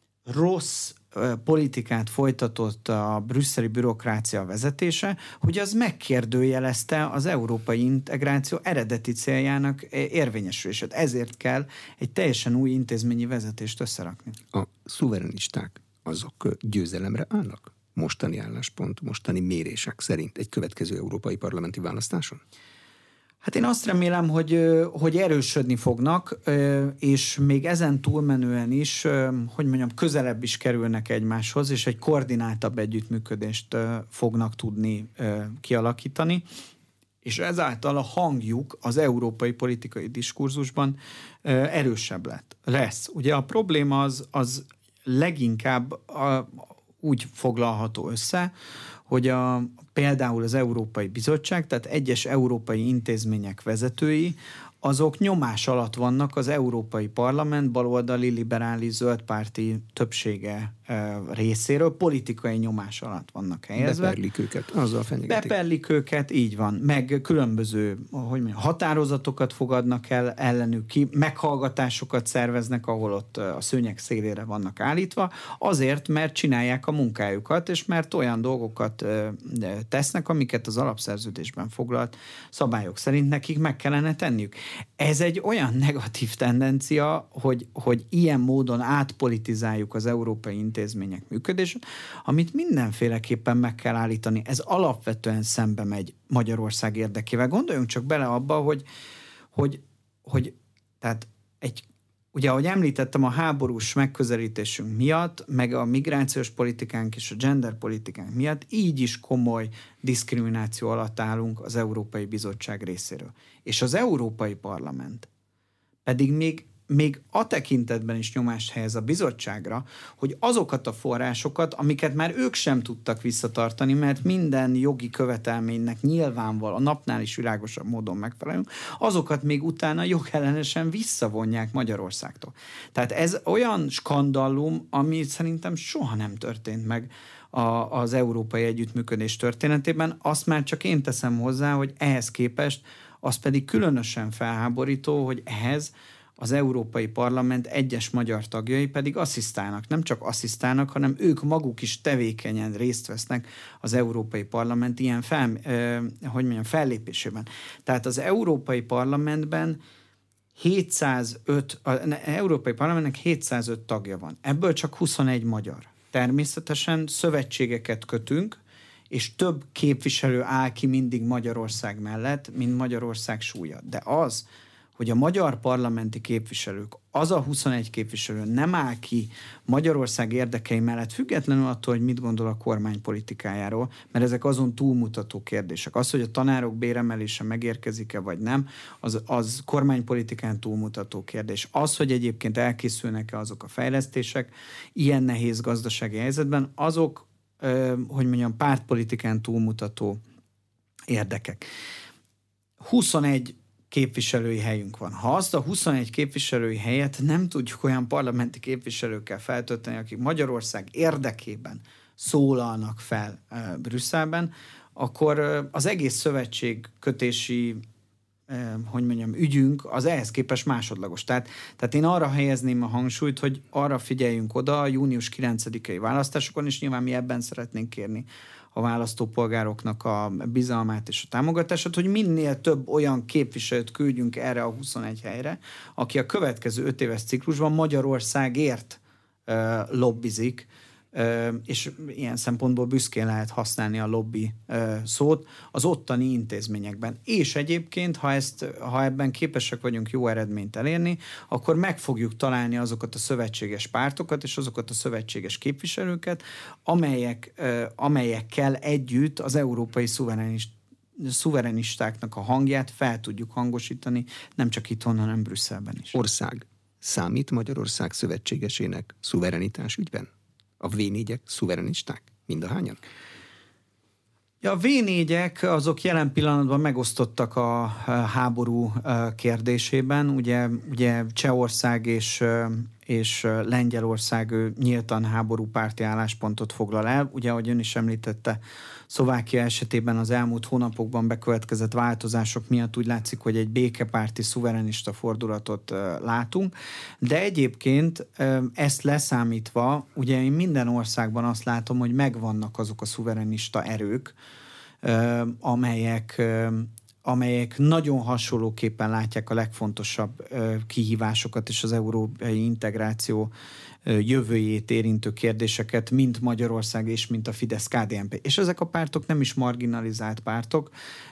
rossz politikát folytatott a brüsszeli bürokrácia vezetése, hogy az megkérdőjelezte az európai integráció eredeti céljának érvényesülését. Ezért kell egy teljesen új intézményi vezetést összerakni. A szuverenisták azok győzelemre állnak? Mostani álláspont, mostani mérések szerint egy következő európai parlamenti választáson? Hát én azt remélem, hogy, hogy erősödni fognak, és még ezen túlmenően is, hogy mondjam, közelebb is kerülnek egymáshoz, és egy koordináltabb együttműködést fognak tudni kialakítani, és ezáltal a hangjuk az európai politikai diskurzusban erősebb lett, lesz. Ugye a probléma az, az leginkább a, úgy foglalható össze, hogy a, például az Európai Bizottság, tehát egyes európai intézmények vezetői, azok nyomás alatt vannak az Európai Parlament baloldali, liberális, zöldpárti többsége e, részéről, politikai nyomás alatt vannak helyezve. Beperlik őket, azzal fenyegetik. Beperlik őket, így van. Meg különböző, hogy mondjam, határozatokat fogadnak el ellenük ki, meghallgatásokat szerveznek, ahol ott a szőnyeg szélére vannak állítva, azért, mert csinálják a munkájukat, és mert olyan dolgokat e, tesznek, amiket az alapszerződésben foglalt szabályok szerint nekik meg kellene tenniük. Ez egy olyan negatív tendencia, hogy, hogy ilyen módon átpolitizáljuk az európai intézmények működését, amit mindenféleképpen meg kell állítani. Ez alapvetően szembe megy Magyarország érdekével. Gondoljunk csak bele abba, hogy, hogy, hogy tehát egy, ugye, ahogy említettem, a háborús megközelítésünk miatt, meg a migrációs politikánk és a gender politikánk miatt így is komoly diszkrimináció alatt állunk az Európai Bizottság részéről. És az Európai Parlament pedig még, még a tekintetben is nyomást helyez a bizottságra, hogy azokat a forrásokat, amiket már ők sem tudtak visszatartani, mert minden jogi követelménynek nyilvánvalóan a napnál is világosabb módon megfelelünk, azokat még utána jogellenesen visszavonják Magyarországtól. Tehát ez olyan skandallum, ami szerintem soha nem történt meg a, az európai együttműködés történetében. Azt már csak én teszem hozzá, hogy ehhez képest az pedig különösen felháborító, hogy ehhez az Európai Parlament egyes magyar tagjai pedig asszisztálnak. Nem csak asszisztálnak, hanem ők maguk is tevékenyen részt vesznek az Európai Parlament ilyen fel, eh, hogy mondjam, fellépésében. Tehát az Európai Parlamentben hétszázöt, az Európai Parlamentnek hétszázöt tagja van. Ebből csak huszonegy magyar. Természetesen szövetségeket kötünk, és több képviselő áll ki mindig Magyarország mellett, mint Magyarország súlya. De az, hogy a magyar parlamenti képviselők, az a huszonegy képviselő nem áll ki Magyarország érdekei mellett, függetlenül attól, hogy mit gondol a kormány politikájáról, mert ezek azon túlmutató kérdések. Az, hogy a tanárok béremelése megérkezik-e vagy nem, az, az kormánypolitikán túlmutató kérdés. Az, hogy egyébként elkészülnek-e azok a fejlesztések ilyen nehéz gazdasági helyzetben, azok, hogy mondjam, pártpolitikán túlmutató érdekek. huszonegy képviselői helyünk van. Ha azt a huszonegy képviselői helyet nem tudjuk olyan parlamenti képviselőkkel feltölteni, akik Magyarország érdekében szólalnak fel Brüsszelben, akkor az egész szövetségkötési hogy mondjam, ügyünk az ehhez képest másodlagos. Tehát, tehát én arra helyezném a hangsúlyt, hogy arra figyeljünk oda a június kilencedikei választásokon, és nyilván mi ebben szeretnénk kérni a választópolgároknak a bizalmát és a támogatását, hogy minél több olyan képviselőt küldjünk erre a huszonegy helyre, aki a következő öt éves ciklusban Magyarországért uh, lobbizik, és ilyen szempontból büszkén lehet használni a lobby szót az ottani intézményekben. És egyébként, ha, ezt, ha ebben képesek vagyunk jó eredményt elérni, akkor meg fogjuk találni azokat a szövetséges pártokat és azokat a szövetséges képviselőket, amelyek, amelyekkel együtt az európai szuverenist, szuverenistáknak a hangját fel tudjuk hangosítani, nem csak itthon, hanem Brüsszelben is. Ország számít Magyarország szövetségesének szuverenitás ügyben? A vé négyek szuverenisták? Mindahányan? Ja, a vé négyek azok jelen pillanatban megosztottak a háború kérdésében. Ugye, ugye Csehország és, és Lengyelország nyíltan háborúpárti álláspontot foglal el. Ugye, ahogy ön is említette, Szlovákia esetében az elmúlt hónapokban bekövetkezett változások miatt úgy látszik, hogy egy békepárti szuverenista fordulatot látunk. De egyébként ezt leszámítva, ugye én minden országban azt látom, hogy megvannak azok a szuverenista erők, amelyek, amelyek nagyon hasonlóképpen látják a legfontosabb kihívásokat és az európai integráció jövőjét érintő kérdéseket, mint Magyarország és mint a Fidesz-ká dé en pé. És ezek a pártok nem is marginalizált pártok,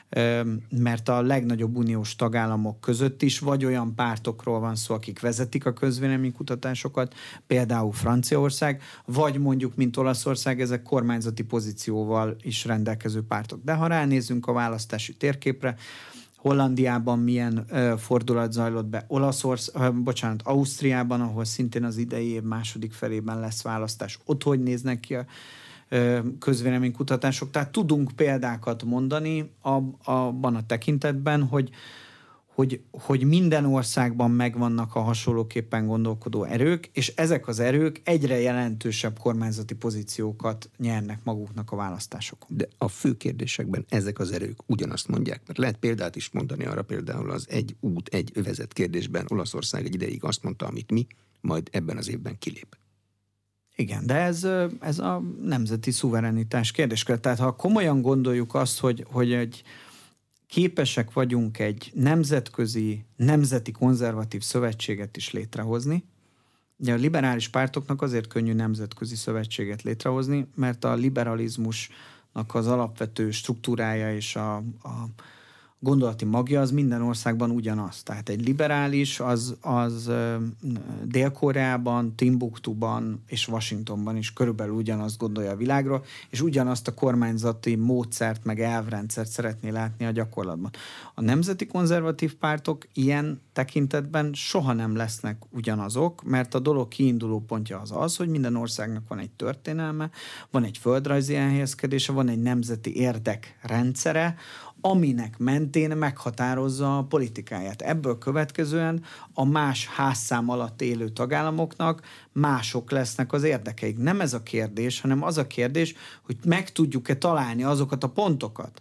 mert a legnagyobb uniós tagállamok között is vagy olyan pártokról van szó, akik vezetik a közvéleménykutatásokat, például Franciaország, vagy mondjuk, mint Olaszország, ezek kormányzati pozícióval is rendelkező pártok. De ha ránézzünk a választási térképre, Hollandiában milyen ö, fordulat zajlott be, Olaszország, ö, bocsánat, Ausztriában, ahol szintén az idei év második felében lesz választás. Ott hogy néznek ki a ö, közvéleménykutatások? Tehát tudunk példákat mondani ab, abban a tekintetben, hogy, hogy, hogy minden országban megvannak a hasonlóképpen gondolkodó erők, és ezek az erők egyre jelentősebb kormányzati pozíciókat nyernek maguknak a választásokon. De a fő kérdésekben ezek az erők ugyanazt mondják, mert lehet példát is mondani arra, például az egy út, egy övezet kérdésben Olaszország egy ideig azt mondta, amit mi, majd ebben az évben kilép. Igen, de ez, ez a nemzeti szuverenitás kérdéskör. Tehát ha komolyan gondoljuk azt, hogy, hogy egy képesek vagyunk egy nemzetközi, nemzeti konzervatív szövetséget is létrehozni. Ugye a liberális pártoknak azért könnyű nemzetközi szövetséget létrehozni, mert a liberalizmusnak az alapvető struktúrája és a, a gondolati magja az minden országban ugyanaz. Tehát egy liberális az, az Dél-Koreában, Timbuktuban és Washingtonban is körülbelül ugyanazt gondolja a világról, és ugyanazt a kormányzati módszert meg elvrendszert szeretné látni a gyakorlatban. A nemzeti konzervatív pártok ilyen tekintetben soha nem lesznek ugyanazok, mert a dolog kiinduló pontja az az, hogy minden országnak van egy történelme, van egy földrajzi elhelyezkedése, van egy nemzeti érdekrendszere, aminek mentén meghatározza a politikáját. Ebből következően a más házszám alatt élő tagállamoknak mások lesznek az érdekeik. Nem ez a kérdés, hanem az a kérdés, hogy meg tudjuk-e találni azokat a pontokat,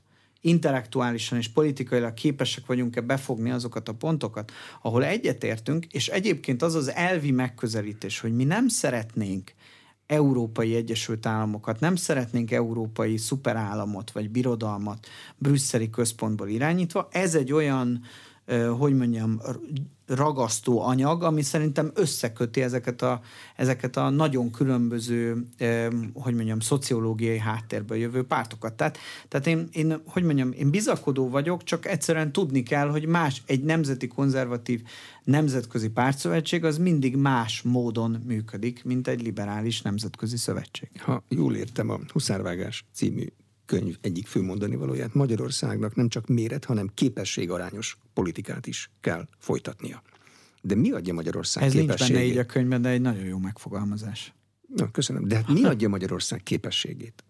intellektuálisan és politikailag képesek vagyunk-e befogni azokat a pontokat, ahol egyetértünk, és egyébként az az elvi megközelítés, hogy mi nem szeretnénk Európai Egyesült Államokat, nem szeretnénk európai szuperállamot vagy birodalmat brüsszeli központból irányítva. Ez egy olyan, hogy mondjam, ragasztó anyag, ami szerintem összeköti ezeket a, ezeket a nagyon különböző, hogy mondjam, szociológiai háttérből jövő pártokat. Tehát, tehát én, én, hogy mondjam, én bizakodó vagyok, csak egyszerűen tudni kell, hogy más, egy nemzeti konzervatív nemzetközi pártszövetség az mindig más módon működik, mint egy liberális nemzetközi szövetség. Ha jól értem, a Huszárvágás című könyv egyik fő mondani valóját, Magyarországnak nem csak méret, hanem képességarányos politikát is kell folytatnia. De mi adja Magyarország Ez képességét? nincs benne így a könyvben, de egy nagyon jó megfogalmazás. Na, köszönöm. De hát mi adja Magyarország képességét?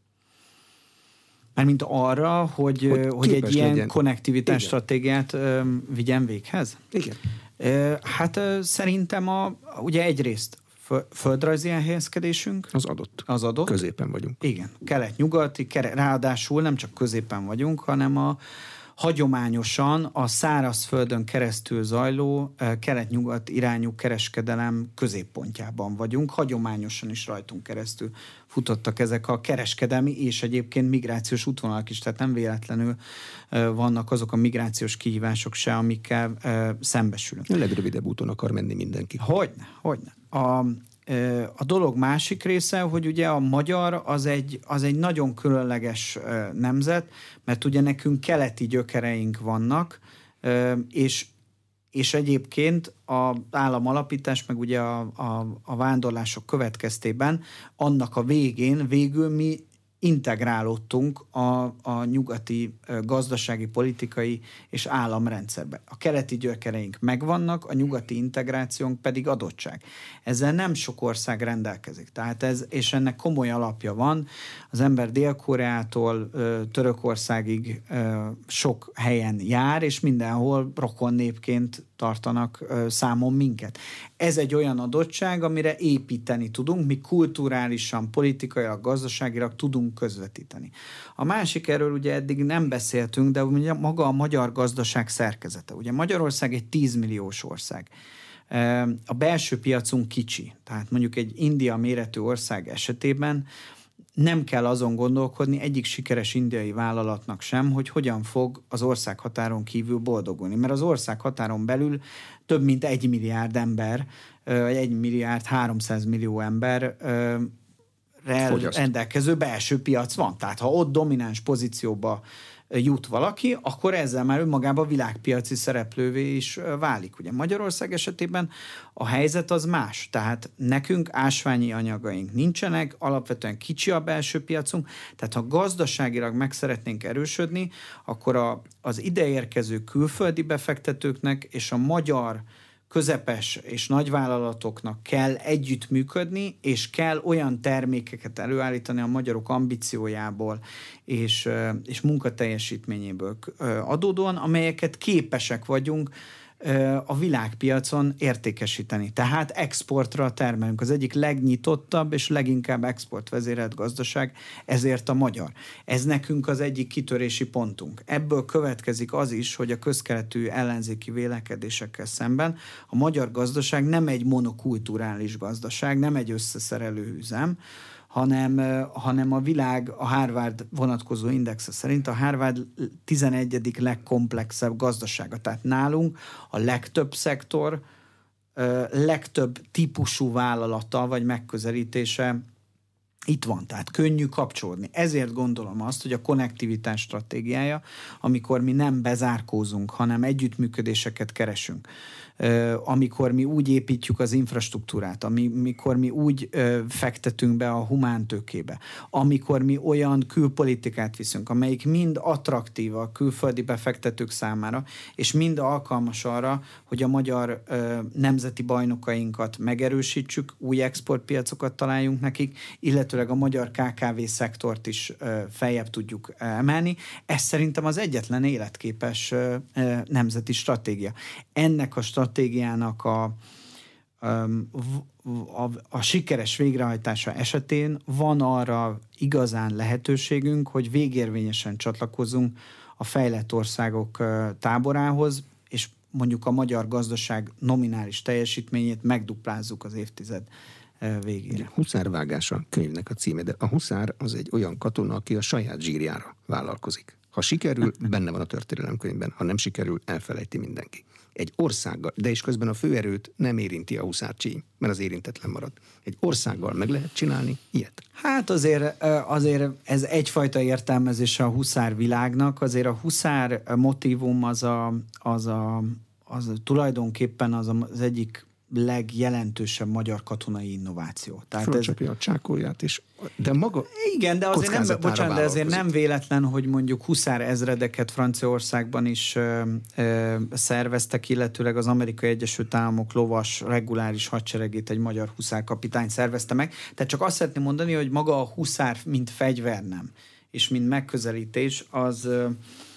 Mármint arra, hogy, hogy, hogy egy ilyen legyen. Konnektivitás Igen. stratégiát ö, vigyen véghez? Igen. Ö, hát ö, szerintem a, ugye egyrészt földrajzi elhelyezkedésünk. Az adott. Az adott. Középen vagyunk. Igen. Kelet-nyugati, kere, ráadásul nem csak középen vagyunk, hanem a hagyományosan a szárazföldön keresztül zajló kelet-nyugat irányú kereskedelem középpontjában vagyunk. Hagyományosan is rajtunk keresztül futottak ezek a kereskedelmi és egyébként migrációs útvonalak is, tehát nem véletlenül vannak azok a migrációs kihívások se, amikkel szembesülünk. A legrövidebb úton akar menni mindenki. Hogyne, hogyne. A, a dolog másik része, hogy ugye a magyar az egy, az egy nagyon különleges nemzet, mert ugye nekünk keleti gyökereink vannak, és, és egyébként az államalapítás, meg ugye a, a, a vándorlások következtében annak a végén végül mi integrálódtunk a, a nyugati gazdasági, politikai és államrendszerbe. A keleti gyökereink megvannak, a nyugati integrációnk pedig adottság. Ezzel nem sok ország rendelkezik. Tehát ez, és ennek komoly alapja van. Az ember Dél-Koreától Törökországig sok helyen jár, és mindenhol rokon népként tartanak számon minket. Ez egy olyan adottság, amire építeni tudunk, mi kulturálisan, politikailag, gazdaságilag tudunk közvetíteni. A másik, erről ugye eddig nem beszéltünk, de ugye maga a magyar gazdaság szerkezete. Ugye Magyarország egy tízmilliós ország. A belső piacunk kicsi, tehát mondjuk egy India méretű ország esetében nem kell azon gondolkodni egyik sikeres indiai vállalatnak sem, hogy hogyan fog az ország határon kívül boldogulni. Mert az ország határon belül több mint egy milliárd ember, egy milliárd háromszáz millió ember rendelkező belső piac van. Tehát ha ott domináns pozícióba jut valaki, akkor ezzel már önmagában világpiaci szereplővé is válik. Ugye Magyarország esetében a helyzet az más. Tehát nekünk ásványi anyagaink nincsenek, alapvetően kicsi a belső piacunk, tehát ha gazdaságilag meg szeretnénk erősödni, akkor a, az ideérkező külföldi befektetőknek és a magyar közepes és nagyvállalatoknak kell együttműködni, és kell olyan termékeket előállítani a magyarok ambíciójából és, és munkateljesítményéből adódóan, amelyeket képesek vagyunk a világpiacon értékesíteni. Tehát exportra termelünk. Az egyik legnyitottabb és leginkább exportvezérelt gazdaság, ezért a magyar. Ez nekünk az egyik kitörési pontunk. Ebből következik az is, hogy a közkeletű ellenzéki vélekedésekkel szemben a magyar gazdaság nem egy monokulturális gazdaság, nem egy összeszerelő üzem, hanem, hanem a világ a Harvard vonatkozó indexe szerint a Harvard tizenegyedik legkomplexebb gazdasága. Tehát nálunk a legtöbb szektor, legtöbb típusú vállalata vagy megközelítése itt van, tehát könnyű kapcsolódni. Ezért gondolom azt, hogy a konnektivitás stratégiája, amikor mi nem bezárkózunk, hanem együttműködéseket keresünk, amikor mi úgy építjük az infrastruktúrát, amikor mi úgy fektetünk be a humántőkébe, amikor mi olyan külpolitikát viszünk, amelyik mind attraktív a külföldi befektetők számára, és mind alkalmas arra, hogy a magyar nemzeti bajnokainkat megerősítsük, új exportpiacokat találjunk nekik, illetőleg a magyar ká ká vé szektort is feljebb tudjuk emelni. Ez szerintem az egyetlen életképes nemzeti stratégia. Ennek a stratégiának a, a, a, a sikeres végrehajtása esetén van arra igazán lehetőségünk, hogy végérvényesen csatlakozunk a fejlett országok táborához, és mondjuk a magyar gazdaság nominális teljesítményét megduplázzuk az évtized végére. Huszárvágás a könyvnek a címe, de a huszár az egy olyan katona, aki a saját zsírjára vállalkozik. Ha sikerül, benne van a történelemkönyvben, ha nem sikerül, elfelejti mindenki. Egy országgal, de és közben a főerőt nem érinti a huszárcsíny, mert az érintetlen marad. Egy országgal meg lehet csinálni ilyet? Hát azért, azért ez egyfajta értelmezése a huszár világnak, azért a huszár motívum az a, az a, az a tulajdonképpen az, a, az egyik legjelentősebb magyar katonai innováció. Fölcsapja a csákóját is. De maga igen, de azért nem, bocsánat, de azért nem véletlen, hogy mondjuk huszár ezredeket Franciaországban is ö, ö, szerveztek, illetőleg az Amerikai Egyesült Államok lovas reguláris hadseregét egy magyar huszárkapitány szervezte meg. Tehát csak azt szeretném mondani, hogy maga a huszár, mint fegyver nem, és mint megközelítés, az... Ö,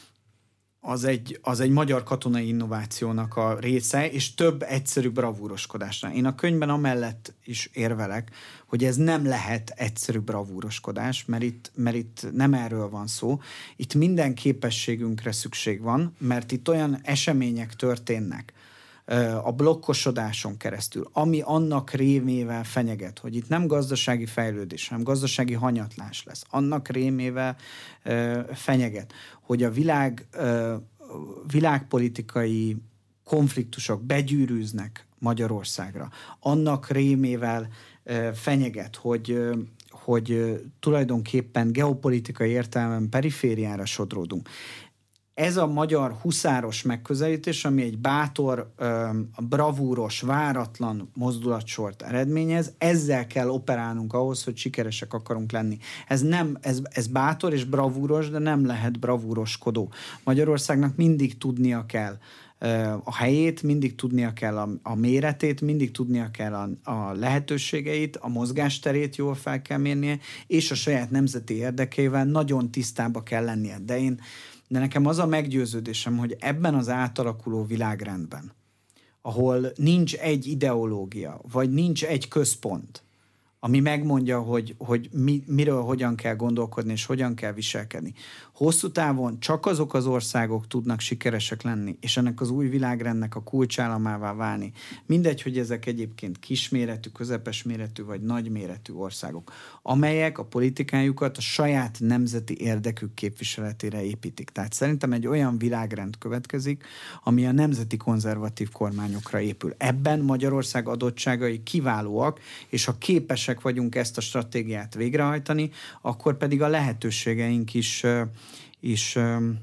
Az egy, az egy magyar katonai innovációnak a része, és több egyszerű bravúroskodásnál. Én a könyvben amellett is érvelek, hogy ez nem lehet egyszerű bravúroskodás, mert itt, mert itt nem erről van szó. Itt minden képességünkre szükség van, mert itt olyan események történnek a blokkosodáson keresztül, ami annak rémével fenyeget, hogy itt nem gazdasági fejlődés, hanem gazdasági hanyatlás lesz. Annak rémével ö, fenyeget, hogy a világ, ö, világpolitikai konfliktusok begyűrűznek Magyarországra. Annak rémével ö, fenyeget, hogy, ö, hogy ö, tulajdonképpen geopolitikai értelemben perifériára sodródunk. Ez a magyar huszáros megközelítés, ami egy bátor, bravúros, váratlan mozdulatsort eredményez, ezzel kell operálnunk ahhoz, hogy sikeresek akarunk lenni. Ez, nem, ez, ez bátor és bravúros, de nem lehet bravúroskodó. Magyarországnak mindig tudnia kell a helyét, mindig tudnia kell a, a méretét, mindig tudnia kell a, a lehetőségeit, a mozgásterét jól fel kell mérnie, és a saját nemzeti érdekével nagyon tisztába kell lennie. De én De nekem az a meggyőződésem, hogy ebben az átalakuló világrendben, ahol nincs egy ideológia, vagy nincs egy központ, ami megmondja, hogy, hogy mi, miről hogyan kell gondolkodni, és hogyan kell viselkedni. Hosszú távon csak azok az országok tudnak sikeresek lenni, és ennek az új világrendnek a kulcsállamává válni. Mindegy, hogy ezek egyébként kisméretű, közepes méretű, vagy nagyméretű országok, amelyek a politikájukat a saját nemzeti érdekük képviseletére építik. Tehát szerintem egy olyan világrend következik, ami a nemzeti konzervatív kormányokra épül. Ebben Magyarország adottságai kiválóak, és ha képesek vagyunk ezt a stratégiát végrehajtani, akkor pedig a lehetőségeink is, is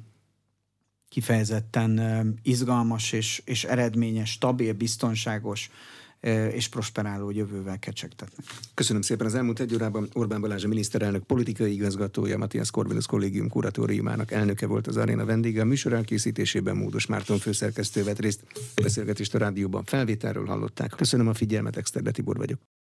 kifejezetten izgalmas és, és eredményes, stabil, biztonságos és prosperáló jövővel kecsegtetnek. Köszönöm szépen. Az elmúlt egy órában Orbán Balázs a miniszterelnök politikai igazgatója, Matthias Corvinus Kollégium kuratóriumának elnöke volt az Aréna vendége. A műsor elkészítésében Módos Márton főszerkesztő vett részt. A beszélgetést a rádióban felvételről hallották. Köszönöm a figyelmet, Exterde Tibor vagyok.